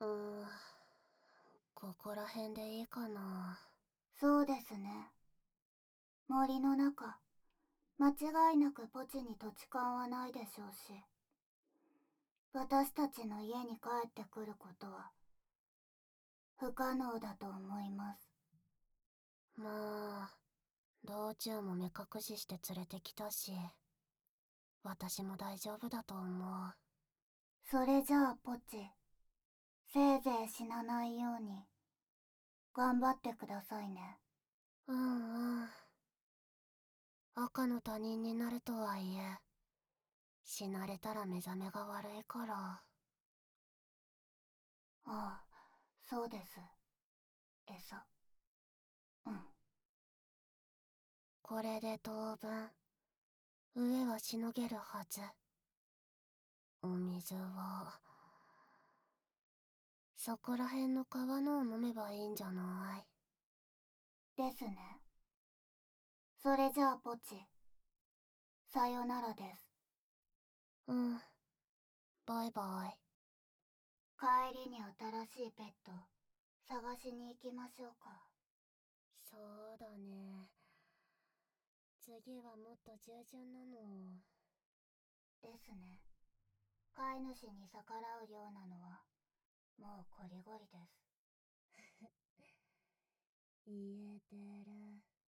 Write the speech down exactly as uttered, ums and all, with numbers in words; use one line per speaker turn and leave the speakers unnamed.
うーん、ここら辺でいいかな。
そうですね。森の中、間違いなくポチに土地勘はないでしょうし、私たちの家に帰ってくることは不可能だと思います。
まあ、道中も目隠しして連れてきたし、私も大丈夫だと思う。
それじゃあポチ、せいぜい死なないように頑張ってくださいね。
うんうん。赤の他人になるとはいえ、死なれたら目覚めが悪いから。
ああ、そうです。餌。うん。
これで当分、上はしのげるはず。お水は、そこら辺の川のを飲めばいいんじゃない？
ですね。それじゃあポチ、さよならです。
うん。バイバイ。
帰りに新しいペット探しに行きましょうか。
そうだね。次はもっと従順なの。
ですね。飼い主に逆らうようなのはもうこりごりです。
言えてる。